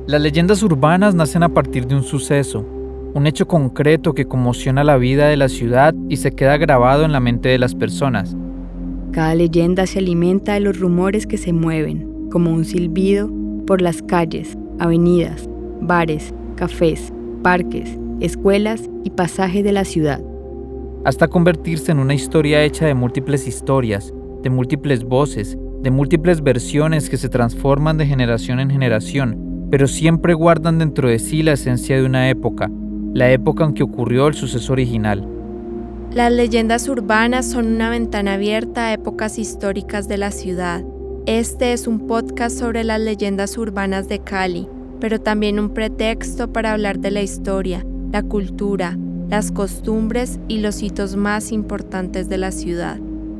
Las leyendas urbanas nacen a partir de un suceso, un hecho concreto que conmociona la vida de la ciudad y se queda grabado en la mente de las personas. Cada leyenda se alimenta de los rumores que se mueven, como un silbido, por las calles, avenidas, bares, cafés, parques, escuelas y pasajes de la ciudad. Hasta convertirse en una historia hecha de múltiples historias, de múltiples voces, de múltiples versiones que se transforman de generación en generación, pero siempre guardan dentro de sí la esencia de una época, la época en que ocurrió el suceso original. Las leyendas urbanas son una ventana abierta a épocas históricas de la ciudad. Este es un podcast sobre las leyendas urbanas de Cali, pero también un pretexto para hablar de la historia, la cultura, las costumbres y los hitos más importantes de la ciudad.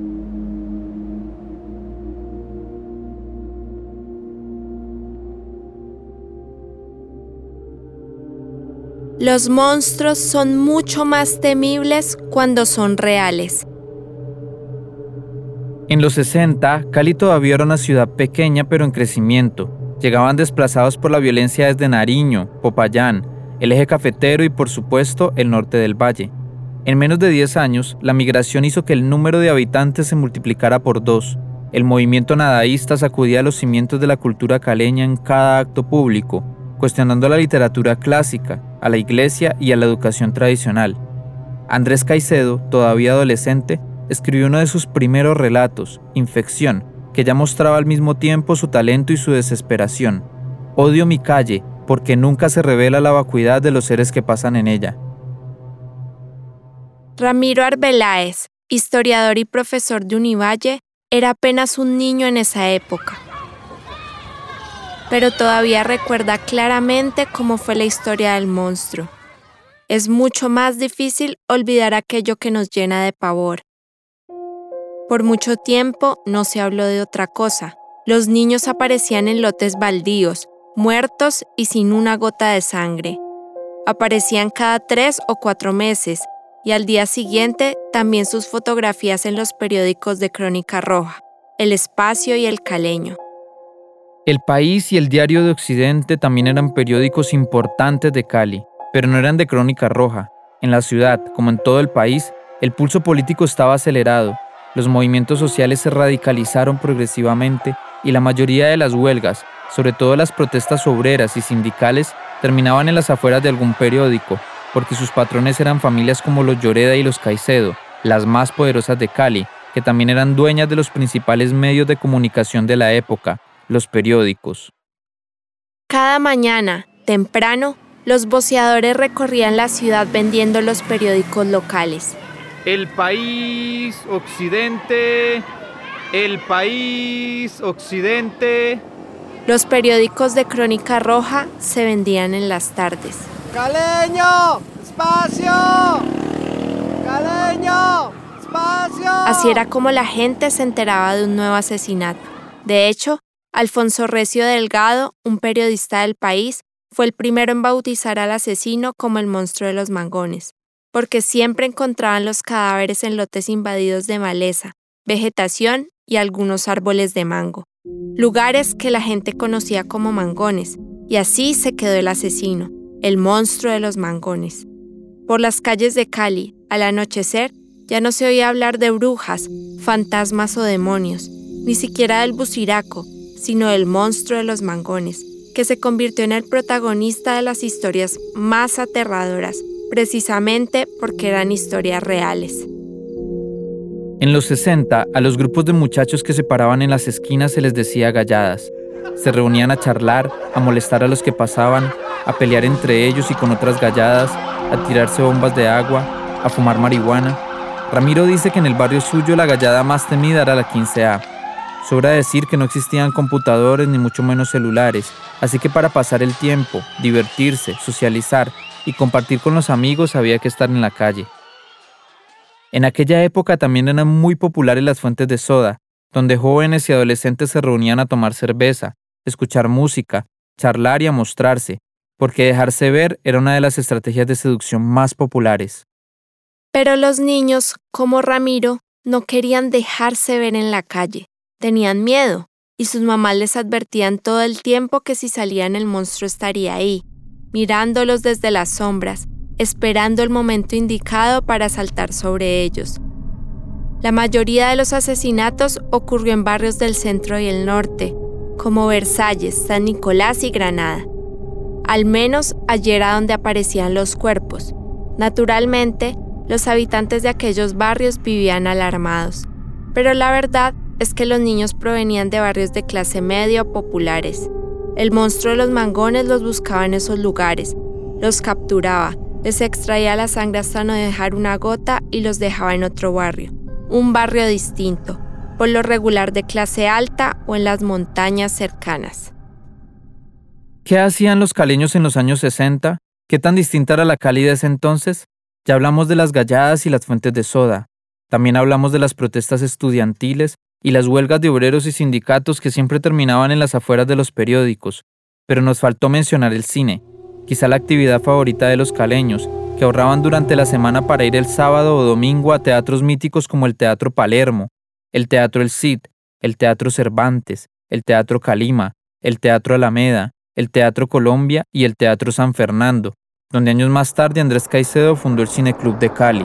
Los monstruos son mucho más temibles cuando son reales. En los 60, Cali todavía era una ciudad pequeña pero en crecimiento. Llegaban desplazados por la violencia desde Nariño, Popayán, el eje cafetero y por supuesto el norte del valle. En menos de 10 años, la migración hizo que el número de habitantes se multiplicara por 2. El movimiento nadaísta sacudía los cimientos de la cultura caleña en cada acto público, cuestionando a la literatura clásica, a la iglesia y a la educación tradicional. Andrés Caicedo, todavía adolescente, escribió uno de sus primeros relatos, Infección, que ya mostraba al mismo tiempo su talento y su desesperación. Odio mi calle, porque nunca se revela la vacuidad de los seres que pasan en ella. Ramiro Arbeláez, historiador y profesor de Univalle, era apenas un niño en esa época. Pero todavía recuerda claramente cómo fue la historia del monstruo. Es mucho más difícil olvidar aquello que nos llena de pavor. Por mucho tiempo no se habló de otra cosa. Los niños aparecían en lotes baldíos, muertos y sin una gota de sangre. Aparecían cada 3 o 4 meses y al día siguiente también sus fotografías en los periódicos de Crónica Roja, El Espacio y El Caleño. El País y el Diario de Occidente también eran periódicos importantes de Cali, pero no eran de Crónica Roja. En la ciudad, como en todo el país, el pulso político estaba acelerado, los movimientos sociales se radicalizaron progresivamente y la mayoría de las huelgas, sobre todo las protestas obreras y sindicales, terminaban en las afueras de algún periódico, porque sus patrones eran familias como los Lloreda y los Caicedo, las más poderosas de Cali, que también eran dueñas de los principales medios de comunicación de la época, los periódicos. Cada mañana, temprano, los voceadores recorrían la ciudad vendiendo los periódicos locales. El País, Occidente, El País, Occidente. Los periódicos de Crónica Roja se vendían en las tardes. ¡Caleño! ¡Espacio! ¡Caleño! ¡Espacio! Así era como la gente se enteraba de un nuevo asesinato. De hecho, Alfonso Recio Delgado, un periodista del País, fue el primero en bautizar al asesino como el monstruo de los mangones, porque siempre encontraban los cadáveres en lotes invadidos de maleza, vegetación y algunos árboles de mango, lugares que la gente conocía como mangones, y así se quedó el asesino, el monstruo de los mangones. Por las calles de Cali, al anochecer, ya no se oía hablar de brujas, fantasmas o demonios, ni siquiera del buciraco, sino del monstruo de los mangones, que se convirtió en el protagonista de las historias más aterradoras, precisamente porque eran historias reales. En los 60, a los grupos de muchachos que se paraban en las esquinas se les decía galladas. Se reunían a charlar, a molestar a los que pasaban, a pelear entre ellos y con otras galladas, a tirarse bombas de agua, a fumar marihuana. Ramiro dice que en el barrio suyo la gallada más temida era la 15A. Sobra decir que no existían computadores ni mucho menos celulares, así que para pasar el tiempo, divertirse, socializar y compartir con los amigos había que estar en la calle. En aquella época también eran muy populares las fuentes de soda, donde jóvenes y adolescentes se reunían a tomar cerveza, escuchar música, charlar y a mostrarse, porque dejarse ver era una de las estrategias de seducción más populares. Pero los niños, como Ramiro, no querían dejarse ver en la calle. Tenían miedo, y sus mamás les advertían todo el tiempo que si salían el monstruo estaría ahí, mirándolos desde las sombras, esperando el momento indicado para saltar sobre ellos. La mayoría de los asesinatos ocurrió en barrios del centro y el norte, como Versalles, San Nicolás y Granada. Al menos allí era donde aparecían los cuerpos. Naturalmente, los habitantes de aquellos barrios vivían alarmados, pero la verdad es que los niños provenían de barrios de clase media o populares. El monstruo de los mangones los buscaba en esos lugares, los capturaba, les extraía la sangre hasta no dejar una gota y los dejaba en otro barrio, un barrio distinto, por lo regular de clase alta o en las montañas cercanas. ¿Qué hacían los caleños en los años 60? ¿Qué tan distinta era la Cali de ese entonces? Ya hablamos de las galladas y las fuentes de soda. También hablamos de las protestas estudiantiles y las huelgas de obreros y sindicatos que siempre terminaban en las afueras de los periódicos. Pero nos faltó mencionar el cine, quizá la actividad favorita de los caleños, que ahorraban durante la semana para ir el sábado o domingo a teatros míticos como el Teatro Palermo, el Teatro El Cid, el Teatro Cervantes, el Teatro Calima, el Teatro Alameda, el Teatro Colombia y el Teatro San Fernando, donde años más tarde Andrés Caicedo fundó el Cineclub de Cali.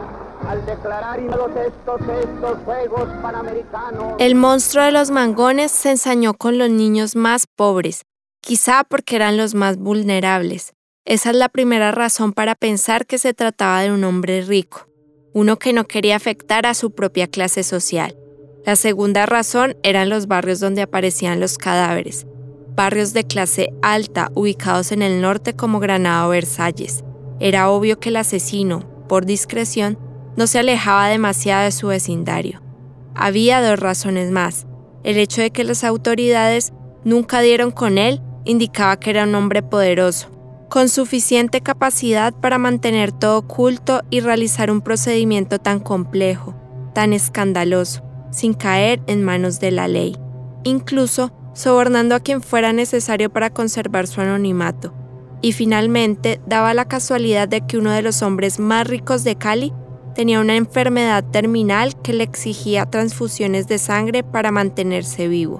El monstruo de los mangones se ensañó con los niños más pobres, quizá porque eran los más vulnerables. Esa es la primera razón para pensar que se trataba de un hombre rico, uno que no quería afectar a su propia clase social. La segunda razón eran los barrios donde aparecían los cadáveres, barrios de clase alta ubicados en el norte como Granada o Versalles. Era obvio que el asesino, por discreción, no se alejaba demasiado de su vecindario. Había dos razones más. El hecho de que las autoridades nunca dieron con él indicaba que era un hombre poderoso, con suficiente capacidad para mantener todo oculto y realizar un procedimiento tan complejo, tan escandaloso, sin caer en manos de la ley, incluso sobornando a quien fuera necesario para conservar su anonimato. Y finalmente, daba la casualidad de que uno de los hombres más ricos de Cali tenía una enfermedad terminal que le exigía transfusiones de sangre para mantenerse vivo.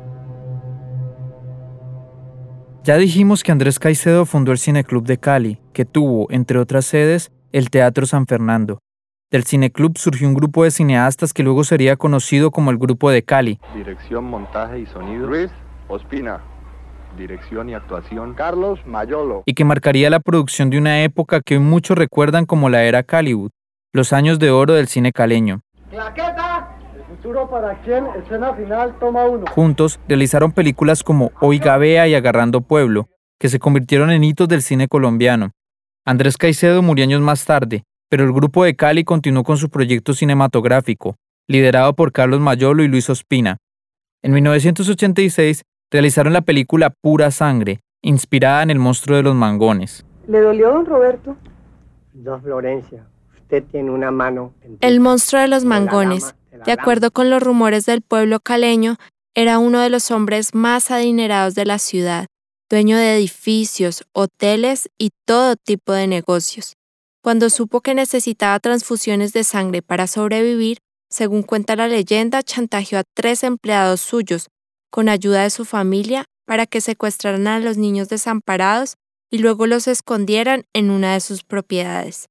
Ya dijimos que Andrés Caicedo fundó el Cineclub de Cali, que tuvo, entre otras sedes, el Teatro San Fernando. Del Cineclub surgió un grupo de cineastas que luego sería conocido como el Grupo de Cali. Dirección, montaje y sonido, Luis Ospina. Dirección y actuación, Carlos Mayolo. Y que marcaría la producción de una época que hoy muchos recuerdan como la era Caliwood, los años de oro del cine caleño. ¡Claqueta! El futuro para quién, escena final, toma 1. Juntos realizaron películas como Oiga Vea y Agarrando Pueblo, que se convirtieron en hitos del cine colombiano. Andrés Caicedo murió años más tarde, pero el Grupo de Cali continuó con su proyecto cinematográfico, liderado por Carlos Mayolo y Luis Ospina. En 1986 realizaron la película Pura Sangre, inspirada en el monstruo de los mangones. ¿Le dolió, don Roberto? Don Florencia, usted tiene una mano... El monstruo de los mangones, de acuerdo con los rumores del pueblo caleño, era uno de los hombres más adinerados de la ciudad, dueño de edificios, hoteles y todo tipo de negocios. Cuando supo que necesitaba transfusiones de sangre para sobrevivir, según cuenta la leyenda, chantajeó a 3 empleados suyos, con ayuda de su familia, para que secuestraran a los niños desamparados y luego los escondieran en una de sus propiedades.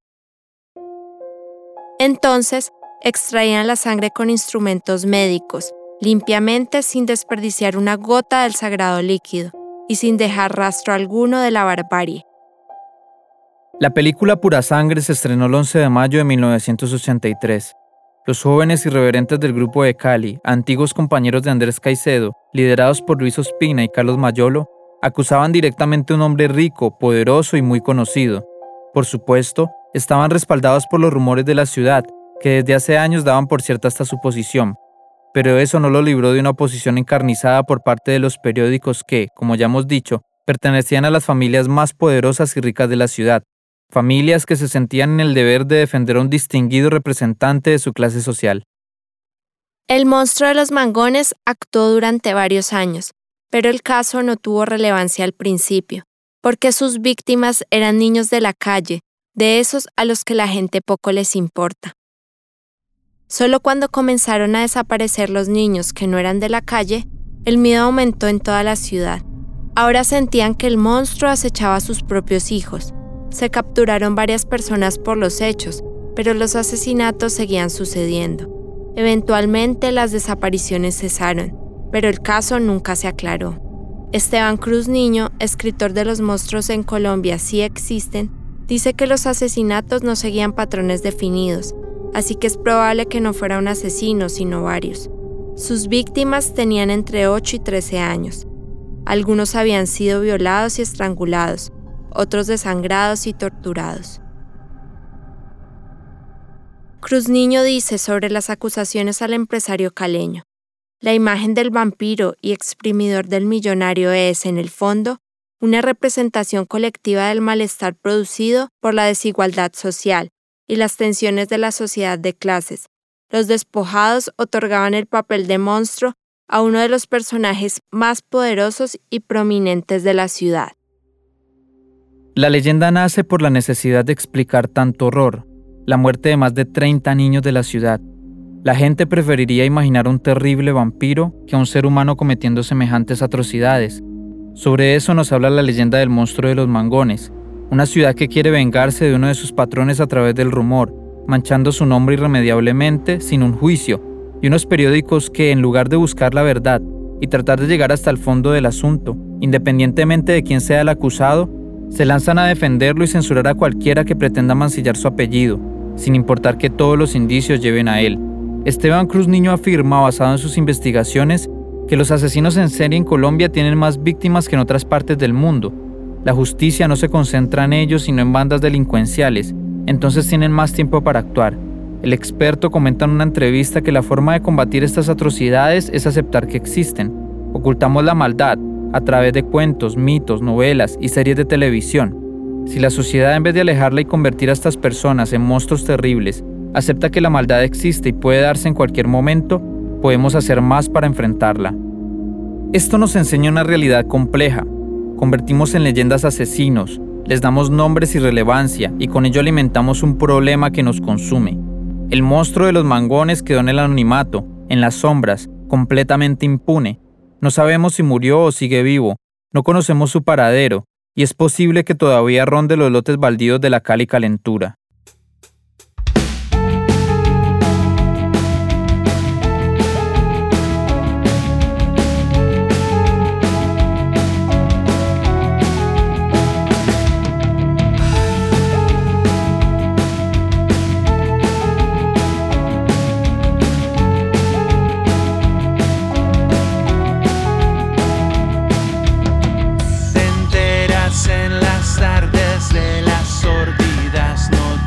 Entonces, extraían la sangre con instrumentos médicos, limpiamente sin desperdiciar una gota del sagrado líquido y sin dejar rastro alguno de la barbarie. La película Pura Sangre se estrenó el 11 de mayo de 1983. Los jóvenes irreverentes del Grupo de Cali, antiguos compañeros de Andrés Caicedo, liderados por Luis Ospina y Carlos Mayolo, acusaban directamente a un hombre rico, poderoso y muy conocido. Por supuesto, estaban respaldados por los rumores de la ciudad, que desde hace años daban por cierta esta suposición. Pero eso no lo libró de una oposición encarnizada por parte de los periódicos que, como ya hemos dicho, pertenecían a las familias más poderosas y ricas de la ciudad. Familias que se sentían en el deber de defender a un distinguido representante de su clase social. El monstruo de los mangones actuó durante varios años, pero el caso no tuvo relevancia al principio, porque sus víctimas eran niños de la calle, de esos a los que la gente poco les importa. Solo cuando comenzaron a desaparecer los niños que no eran de la calle, El miedo aumentó en toda la ciudad. Ahora sentían que el monstruo acechaba a sus propios hijos. Se capturaron varias personas por los hechos, pero los asesinatos seguían sucediendo. Eventualmente las desapariciones cesaron, pero el caso nunca se aclaró. Esteban Cruz Niño, escritor de Los monstruos en Colombia sí existen, dice que los asesinatos no seguían patrones definidos, así que es probable que no fuera un asesino, sino varios. Sus víctimas tenían entre 8 y 13 años. Algunos habían sido violados y estrangulados, otros desangrados y torturados. Cruz Niño dice sobre las acusaciones al empresario caleño: la imagen del vampiro y exprimidor del millonario es, en el fondo, una representación colectiva del malestar producido por la desigualdad social y las tensiones de la sociedad de clases. Los despojados otorgaban el papel de monstruo a uno de los personajes más poderosos y prominentes de la ciudad. La leyenda nace por la necesidad de explicar tanto horror, la muerte de más de 30 niños de la ciudad. La gente preferiría imaginar un terrible vampiro que a un ser humano cometiendo semejantes atrocidades. Sobre eso nos habla la leyenda del monstruo de los Mangones, una ciudad que quiere vengarse de uno de sus patrones a través del rumor, manchando su nombre irremediablemente sin un juicio, y unos periódicos que, en lugar de buscar la verdad y tratar de llegar hasta el fondo del asunto, independientemente de quién sea el acusado, se lanzan a defenderlo y censurar a cualquiera que pretenda mancillar su apellido, sin importar que todos los indicios lleven a él. Esteban Cruz Niño afirma, basado en sus investigaciones, que los asesinos en serie en Colombia tienen más víctimas que en otras partes del mundo. La justicia no se concentra en ellos, sino en bandas delincuenciales, entonces tienen más tiempo para actuar. El experto comenta en una entrevista que la forma de combatir estas atrocidades es aceptar que existen. Ocultamos la maldad a través de cuentos, mitos, novelas y series de televisión. Si la sociedad, en vez de alejarla y convertir a estas personas en monstruos terribles, acepta que la maldad existe y puede darse en cualquier momento, podemos hacer más para enfrentarla. Esto nos enseña una realidad compleja. Convertimos en leyendas asesinos, les damos nombres y relevancia, y con ello alimentamos un problema que nos consume. El monstruo de los Mangones quedó en el anonimato, en las sombras, completamente impune. No sabemos si murió o sigue vivo, no conocemos su paradero, y es posible que todavía ronde los lotes baldíos de la Cali Calentura. En las tardes de las sórdidas noches.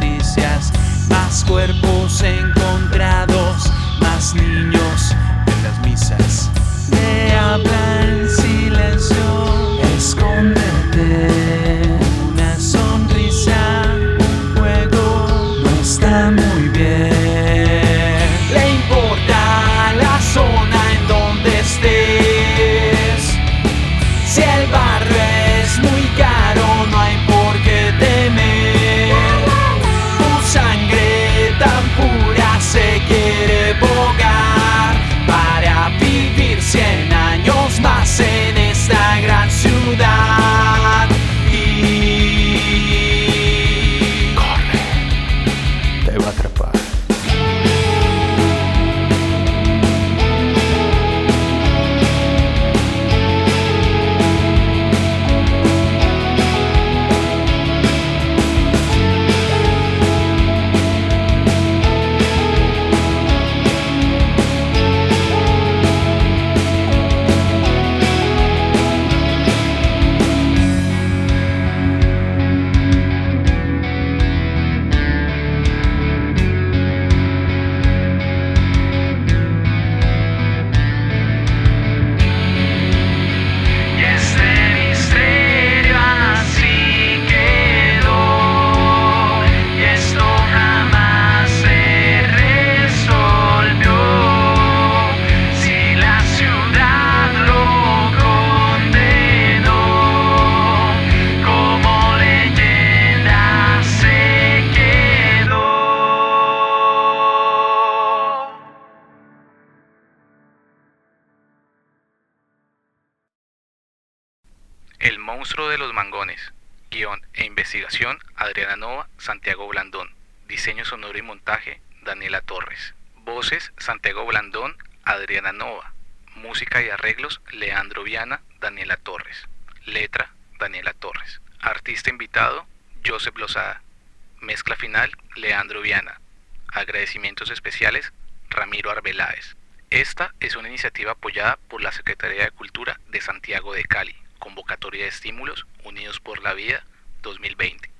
monstruo de los mangones. Guión e investigación, Adriana Nova, Santiago Blandón. Diseño sonoro y montaje, Daniela Torres. Voces, Santiago Blandón, Adriana Nova. Música y arreglos, Leandro Viana, Daniela Torres. Letra, Daniela Torres. Artista invitado, Joseph Lozada. Mezcla final, Leandro Viana. Agradecimientos especiales, Ramiro Arbeláez. Esta es una iniciativa apoyada por la Secretaría de Cultura de Santiago de Cali. Convocatoria de estímulos Unidos por la Vida 2020.